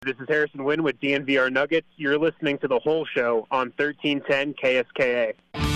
This is Harrison Wynn with DNVR Nuggets. You're listening to The Whole Show on 1310 KSKA.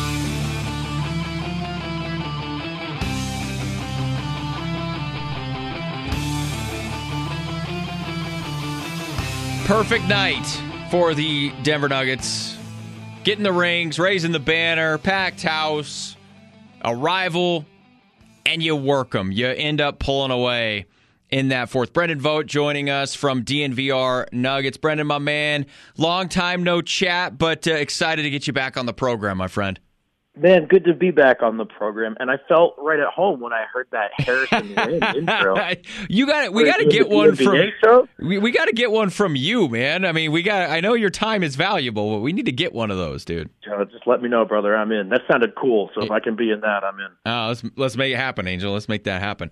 Perfect night for the Denver Nuggets. Getting the rings, raising the banner, packed house, a rival, and you work them. You end up pulling away in that fourth. Brendan Vogt joining us from DNVR Nuggets. Brendan, my man, long time no chat, but excited to get you back on the program, my friend. Man, good to be back on the program, and I felt right at home when I heard that Harrison Wynn intro. You got it. We got to get one from. We got to get one from you, man. I mean, I know your time is valuable, but we need to get one of those, dude. Just let me know, brother. I'm in. That sounded cool. So if I can be in that, I'm in. Let's make it happen, Angel. Let's make that happen.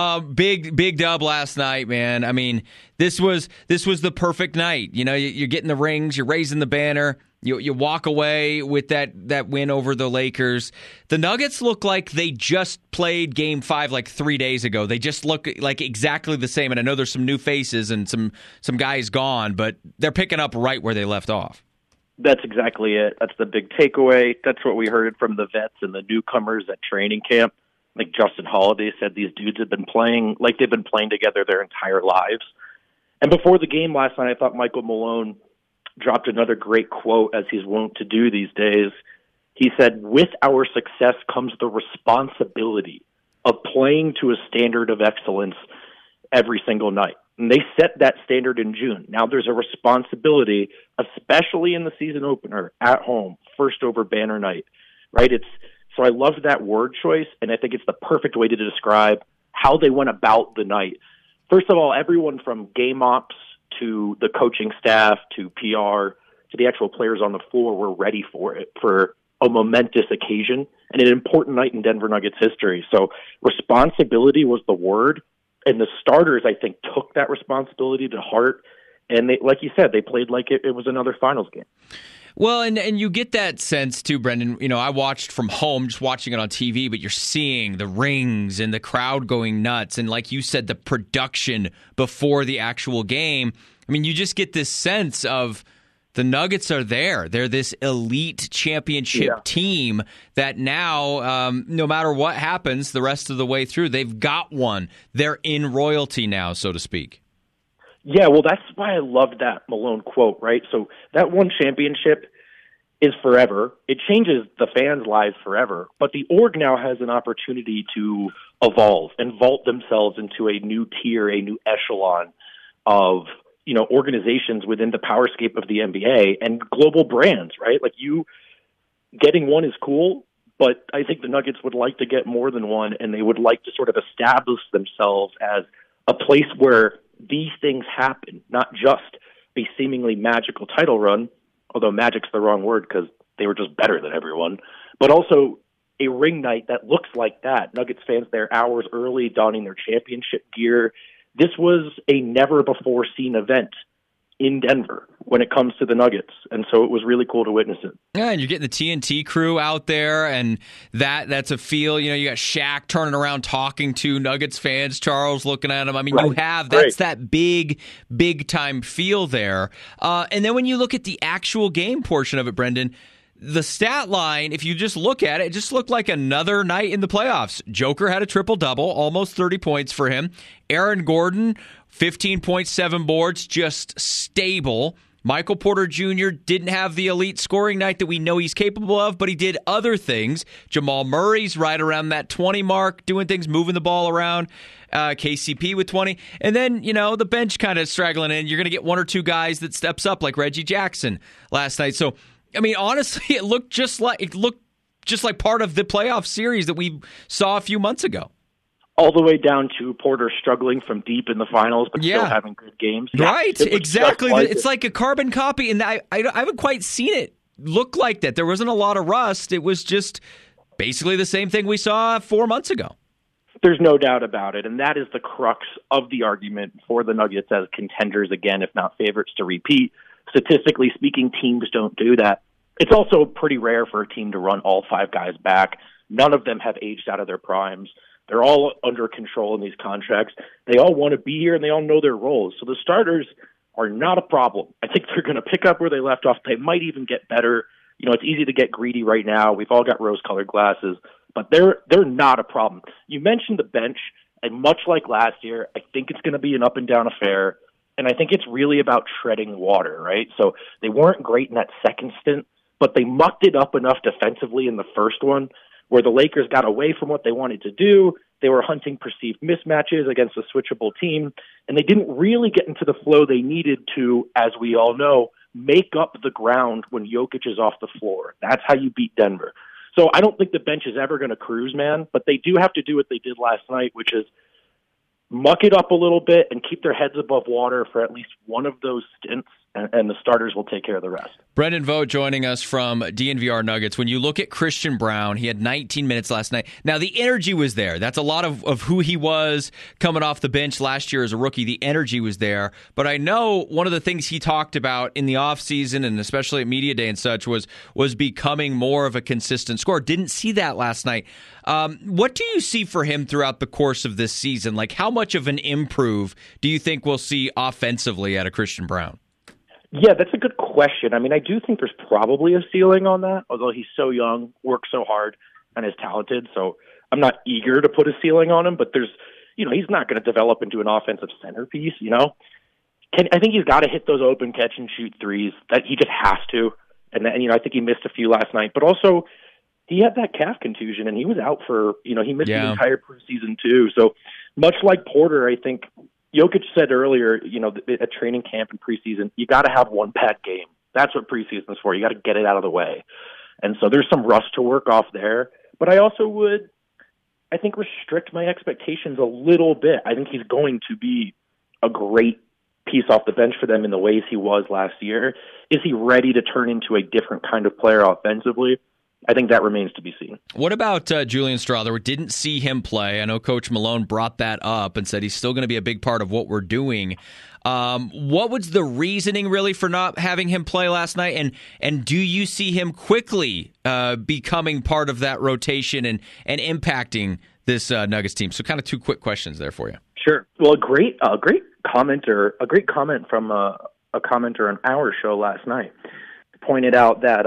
Big dub last night, man. I mean, this was the perfect night. You know, you're getting the rings, you're raising the banner. You walk away with that win over the Lakers. The Nuggets look like they just played Game 5 like 3 days ago. They just look like exactly the same. And I know there's some new faces and some guys gone, but they're picking up right where they left off. That's exactly it. That's the big takeaway. That's what we heard from the vets and the newcomers at training camp. Like Justin Holiday said, these dudes have been playing like they've been playing together their entire lives. And before the game last night, I thought Michael Malone dropped another great quote, as he's wont to do these days. He said, "With our success comes the responsibility of playing to a standard of excellence every single night." And they set that standard in June. Now there's a responsibility, especially in the season opener at home, first over banner night, right? So I love that word choice, and I think it's the perfect way to describe how they went about the night. First of all, everyone from game ops to the coaching staff, to PR, to the actual players on the floor were ready for it, for a momentous occasion and an important night in Denver Nuggets history. So responsibility was the word, and the starters, I think, took that responsibility to heart. And they, like you said, they played like it was another finals game. Well, and you get that sense too, Brendan. You know, I watched from home, just watching it on TV, but you're seeing the rings and the crowd going nuts. And like you said, the production before the actual game. I mean, you just get this sense of the Nuggets are there. They're this elite championship team that now, no matter what happens the rest of the way through, they've got one. They're in royalty now, so to speak. Yeah, well, that's why I loved that Malone quote, right? So that one championship is forever. It changes the fans' lives forever. But the org now has an opportunity to evolve and vault themselves into a new tier, a new echelon of, you know, organizations within the powerscape of the NBA and global brands, right? Like, you getting one is cool, but I think the Nuggets would like to get more than one, and they would like to sort of establish themselves as a place where these things happen, not just a seemingly magical title run, although magic's the wrong word because they were just better than everyone, but also a ring night that looks like that. Nuggets fans there hours early, donning their championship gear. This was a never-before-seen event in Denver when it comes to the Nuggets, and so it was really cool to witness it. Yeah, and you're getting the TNT crew out there, and that's a feel. You know, you got Shaq turning around talking to Nuggets fans, Charles looking at him. I mean, you have that big time feel there. And then when you look at the actual game portion of it, Brendan, the stat line, if you just look at it, it just looked like another night in the playoffs. Joker had a triple-double, almost 30 points for him. Aaron Gordon, 15.7 boards, just stable. Michael Porter Jr. didn't have the elite scoring night that we know he's capable of, but he did other things. Jamal Murray's right around that 20 mark, doing things, moving the ball around. KCP with 20. And then, you know, the bench kind of straggling in. You're going to get one or two guys that steps up like Reggie Jackson last night. So, I mean, honestly, it looked just like part of the playoff series that we saw a few months ago. All the way down to Porter struggling from deep in the finals, but still having good games. Right, exactly. It's like a carbon copy, and I haven't quite seen it look like that. There wasn't a lot of rust. It was just basically the same thing we saw 4 months ago. There's no doubt about it, and that is the crux of the argument for the Nuggets as contenders again, if not favorites to repeat. Statistically speaking, teams don't do that. It's also pretty rare for a team to run all five guys back. None of them have aged out of their primes. They're all under control in these contracts. They all want to be here, and they all know their roles. So the starters, are not a problem. I think they're going to pick up where they left off. They might even get better. You know, it's easy to get greedy right now. We've all got rose-colored glasses, but they're not a problem. You mentioned the bench, and much like last year, I think it's going to be an up-and-down affair, and I think it's really about treading water, right? So they weren't great in that second stint, but they mucked it up enough defensively in the first one where the Lakers got away from what they wanted to do. They were hunting perceived mismatches against a switchable team, and they didn't really get into the flow they needed to, as we all know, make up the ground when Jokic is off the floor. That's how you beat Denver. So I don't think the bench is ever going to cruise, man, but they do have to do what they did last night, which is muck it up a little bit and keep their heads above water for at least one of those stints, and the starters will take care of the rest. Brendan Vogt joining us from DNVR Nuggets. When you look at Christian Braun, he had 19 minutes last night. Now, the energy was there. That's a lot of who he was coming off the bench last year as a rookie. The energy was there. But I know one of the things he talked about in the offseason and especially at Media Day and such was becoming more of a consistent scorer. Didn't see that last night. What do you see for him throughout the course of this season? Like, how much of an improve do you think we'll see offensively out of Christian Braun? Yeah, that's a good question. I mean, I do think there's probably a ceiling on that, although he's so young, works so hard, and is talented. So I'm not eager to put a ceiling on him, but there's, you know, he's not going to develop into an offensive centerpiece, you know. I think he's got to hit those open catch and shoot threes. That he just has to. And you know, I think he missed a few last night, but also he had that calf contusion and he was out for, you know, he missed the entire preseason too. So much like Porter, I think Jokic said earlier, you know, at training camp and preseason, you got to have one bad game. That's what preseason's for. You got to get it out of the way. And so there's some rust to work off there. But I also would, I think, restrict my expectations a little bit. I think he's going to be a great piece off the bench for them in the ways he was last year. Is he ready to turn into a different kind of player offensively? I think that remains to be seen. What about Julian Strawther? We didn't see him play. I know Coach Malone brought that up and said he's still going to be a big part of what we're doing. What was the reasoning really for not having him play last night? And do you see him quickly becoming part of that rotation and impacting this Nuggets team? So kind of two quick questions there for you. Sure. Well, a great comment from a commenter on our show last night pointed out that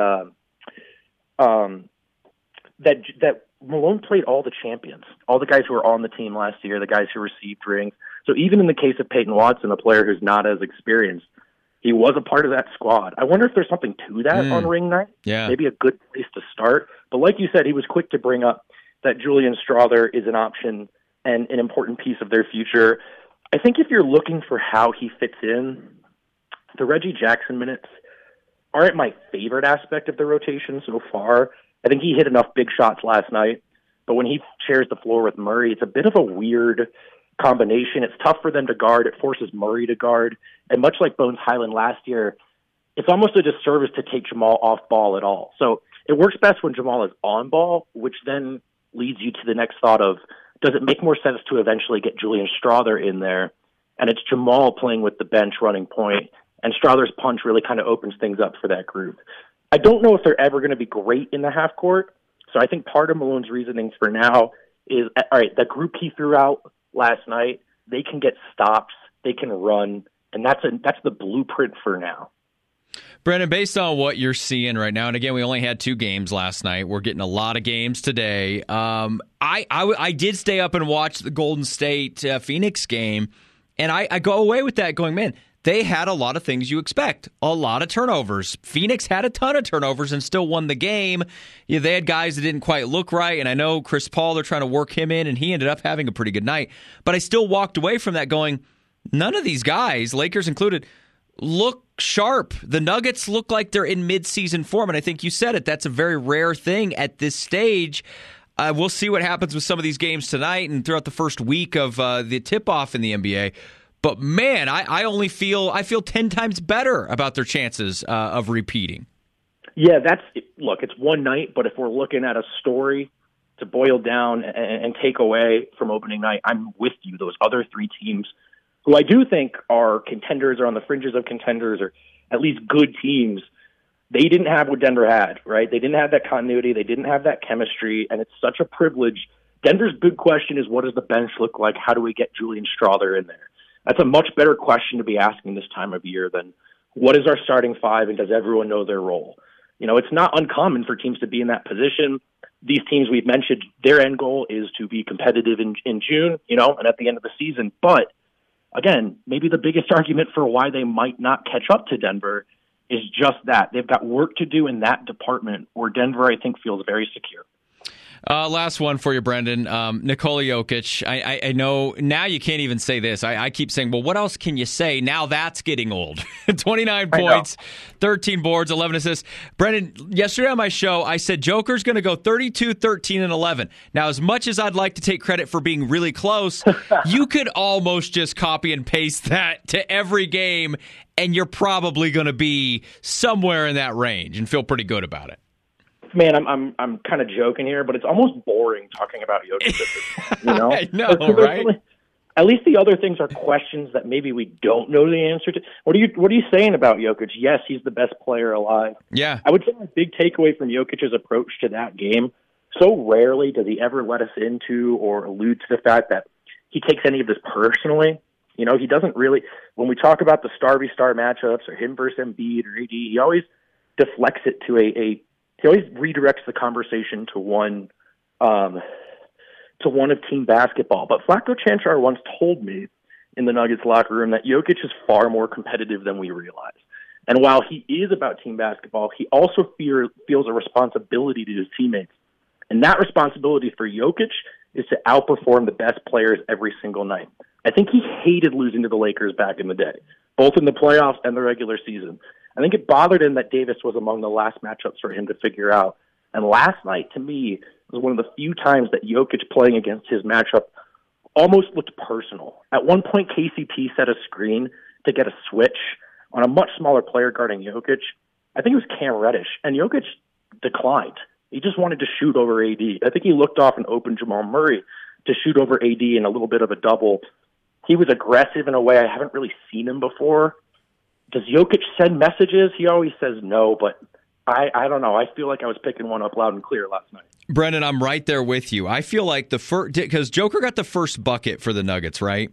that Malone played all the champions, all the guys who were on the team last year, the guys who received rings. So even in the case of Peyton Watson, a player who's not as experienced, he was a part of that squad. I wonder if there's something to that on ring night. Yeah. Maybe a good place to start. But like you said, he was quick to bring up that Julian Strawther is an option and an important piece of their future. I think if you're looking for how he fits in, the Reggie Jackson minutes aren't my favorite aspect of the rotation so far. I think he hit enough big shots last night, but when he shares the floor with Murray, it's a bit of a weird combination. It's tough for them to guard. It forces Murray to guard. And much like Bones Highland last year, it's almost a disservice to take Jamal off ball at all. So it works best when Jamal is on ball, which then leads you to the next thought of, does it make more sense to eventually get Julian Strawther in there? And it's Jamal playing with the bench running point, and Strawther's punch really kind of opens things up for that group. I don't know if they're ever going to be great in the half court, so I think part of Malone's reasoning for now is, all right, the group he threw out last night, they can get stops, they can run, and that's the blueprint for now. Brendan, based on what you're seeing right now, and again, we only had 2 games last night. We're getting a lot of games today. I did stay up and watch the Golden State Phoenix game, and I go away with that going, man, they had a lot of things you expect. A lot of turnovers. Phoenix had a ton of turnovers and still won the game. Yeah, they had guys that didn't quite look right, and I know Chris Paul, they're trying to work him in, and he ended up having a pretty good night. But I still walked away from that going, none of these guys, Lakers included, look sharp. The Nuggets look like they're in midseason form, and I think you said it. That's a very rare thing at this stage. We'll see what happens with some of these games tonight and throughout the first week of the tip-off in the NBA. But, man, I feel 10 times better about their chances of repeating. Yeah, it's one night, but if we're looking at a story to boil down and take away from opening night, I'm with you. Those other 3 teams, who I do think are contenders or on the fringes of contenders or at least good teams, they didn't have what Denver had, right? They didn't have that continuity. They didn't have that chemistry, and it's such a privilege. Denver's big question is, what does the bench look like? How do we get Julian Strawther in there? That's a much better question to be asking this time of year than what is our starting five and does everyone know their role? It's not uncommon for teams to be in that position. These teams we've mentioned, their end goal is to be competitive in June, and at the end of the season. But again, maybe the biggest argument for why they might not catch up to Denver is just that. They've got work to do in that department where Denver, I think, feels very secure. Last one for you, Brendan. Nikola Jokic. I know now you can't even say this. I keep saying, well, what else can you say? Now that's getting old. 29 points, 13 boards, 11 assists. Brendan, yesterday on my show, I said Joker's going to go 32, 13, and 11. Now, as much as I'd like to take credit for being really close, you could almost just copy and paste that to every game, and you're probably going to be somewhere in that range and feel pretty good about it. Man, I'm kind of joking here, but it's almost boring talking about Jokic. I know, right? At least the other things are questions that maybe we don't know the answer to. What are you saying about Jokic? Yes, he's the best player alive. Yeah. I would say my big takeaway from Jokic's approach to that game, so rarely does he ever let us into or allude to the fact that he takes any of this personally. He doesn't really, when we talk about the star v star matchups or him versus Embiid or AD, he always deflects it to he always redirects the conversation to one of team basketball. But Vlatko Čančar once told me in the Nuggets locker room that Jokic is far more competitive than we realize. And while he is about team basketball, he also feels a responsibility to his teammates. And that responsibility for Jokic is to outperform the best players every single night. I think he hated losing to the Lakers back in the day, both in the playoffs and the regular season. I think it bothered him that Davis was among the last matchups for him to figure out. And last night, to me, was one of the few times that Jokic playing against his matchup almost looked personal. At one point, KCP set a screen to get a switch on a much smaller player guarding Jokic. I think it was Cam Reddish, and Jokic declined. He just wanted to shoot over AD. I think he looked off and opened Jamal Murray to shoot over AD in a little bit of a double. He was aggressive in a way I haven't really seen him before. Does Jokic send messages? He always says no, but I don't know. I feel like I was picking one up loud and clear last night. Brendan, I'm right there with you. I feel like because Joker got the first bucket for the Nuggets, right?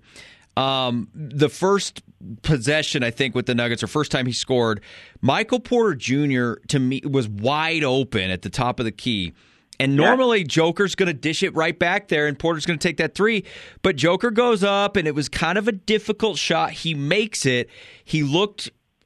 The first possession, I think, with the Nuggets, or first time he scored, Michael Porter Jr., to me, was wide open at the top of the key. And normally Joker's going to dish it right back there, and Porter's going to take that three. But Joker goes up, and it was kind of a difficult shot. He makes it. He looked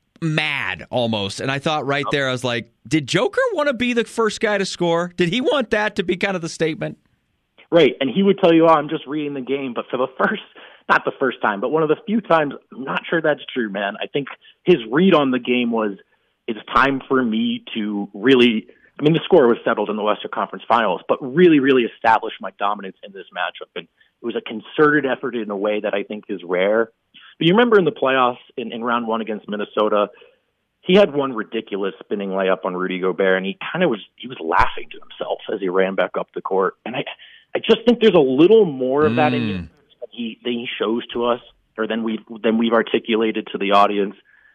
mad almost. And I thought right there, I was like, did Joker want to be the first guy to score? Did he want that to be kind of the statement? Right. And he would tell you, I'm just reading the game. But for not the first time, but one of the few times, I'm not sure that's true, man. I think his read on the game was, it's time for me to really, the score was settled in the Western Conference Finals, but really, really establish my dominance in this matchup. And it was a concerted effort in a way that I think is rare. But you remember in the playoffs in round one against Minnesota, he had one ridiculous spinning layup on Rudy Gobert, and he was laughing to himself as he ran back up the court. And I just think there's a little more of that in him that he shows to us, or than we've articulated to the audience.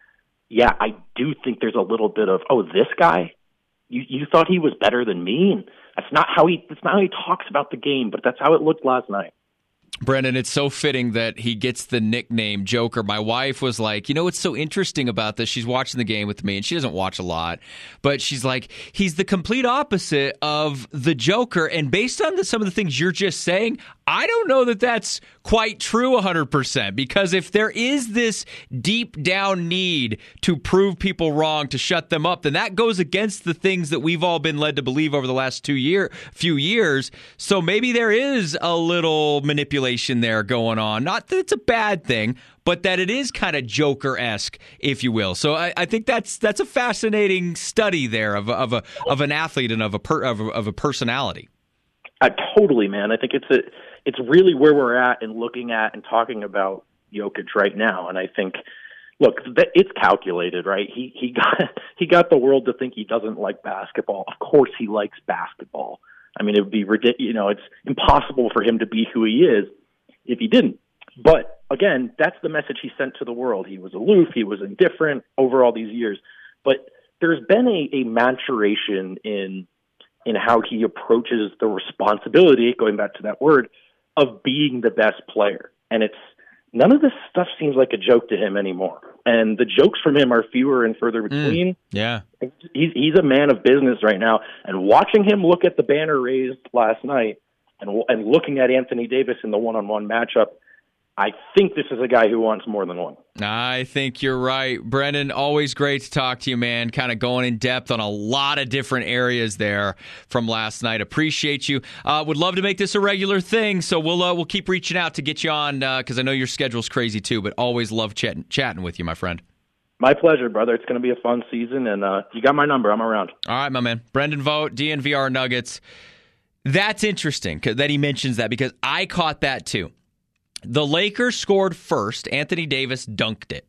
Yeah, I do think there's a little bit of, this guy, you thought he was better than me? And that's not how he talks about the game, but that's how it looked last night. Brendan, it's so fitting that he gets the nickname Joker. My wife was like, what's so interesting about this? She's watching the game with me, and she doesn't watch a lot. But she's like, he's the complete opposite of the Joker. And based on some of the things you're just saying, I don't know that that's quite true 100%. Because if there is this deep down need to prove people wrong, to shut them up, then that goes against the things that we've all been led to believe over the last few years. So maybe there is a little manipulation there going on. Not that it's a bad thing, but that it is kind of Joker-esque, if you will. So I think that's a fascinating study there of an athlete and of a personality. Totally, man. I think it's really where we're at and looking at and talking about Jokic right now. And I think, look, it's calculated, right? He got the world to think he doesn't like basketball. Of course, he likes basketball. It would be ridiculous. It's impossible for him to be who he is if he didn't. But again, that's the message he sent to the world. He was aloof. He was indifferent over all these years. But there's been a maturation in how he approaches the responsibility, going back to that word, of being the best player. And none of this stuff seems like a joke to him anymore. And the jokes from him are fewer and further between. Yeah. He's a man of business right now. And watching him look at the banner raised last night and looking at Anthony Davis in the one-on-one matchup, I think this is a guy who wants more than one. I think you're right. Brendan, always great to talk to you, man. Kind of going in depth on a lot of different areas there from last night. Appreciate you. Would love to make this a regular thing, so we'll keep reaching out to get you on because I know your schedule's crazy too, but always love chatting with you, my friend. My pleasure, brother. It's going to be a fun season, and you got my number. I'm around. All right, my man. Brendan Vogt, DNVR Nuggets. That's interesting that he mentions that because I caught that too. The Lakers scored first. Anthony Davis dunked it.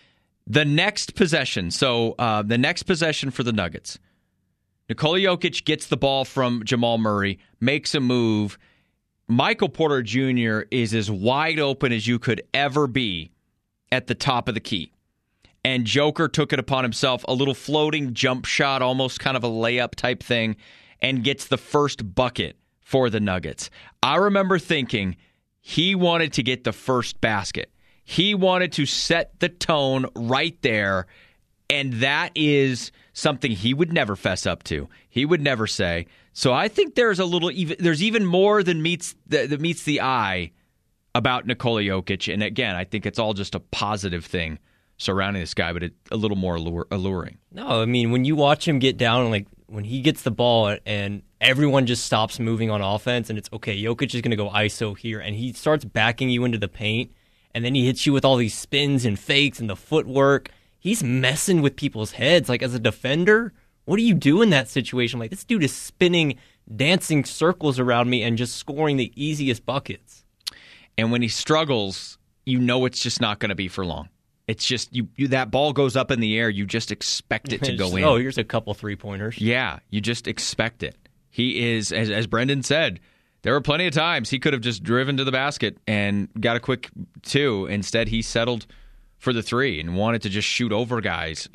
The next possession, the next possession for the Nuggets, Nikola Jokic gets the ball from Jamal Murray, makes a move. Michael Porter Jr. is as wide open as you could ever be at the top of the key. And Joker took it upon himself, a little floating jump shot, almost kind of a layup type thing, and gets the first bucket for the Nuggets. I remember thinking, he wanted to get the first basket. He wanted to set the tone right there, and that is something he would never fess up to. He would never say. So I think there's even more than meets the eye about Nikola Jokic, and again, I think it's all just a positive thing surrounding this guy, but a little more alluring. No, I mean, when you watch him get down, like when he gets the ball and everyone just stops moving on offense and it's, okay, Jokic is going to go ISO here, and he starts backing you into the paint, and then he hits you with all these spins and fakes and the footwork. He's messing with people's heads. Like, as a defender, what do you do in that situation? Like, this dude is spinning, dancing circles around me and just scoring the easiest buckets. And when he struggles, you know it's just not going to be for long. It's just you that ball goes up in the air, you just expect it to go in. Oh, here's a couple three-pointers. Yeah, you just expect it. He is, as Brendan said, there were plenty of times he could have just driven to the basket and got a quick two. Instead, he settled for the three and wanted to just shoot over guys.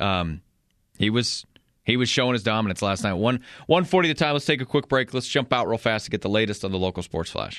He was showing his dominance last night. 1:40 the time. Let's take a quick break. Let's jump out real fast to get the latest on the local sports flash.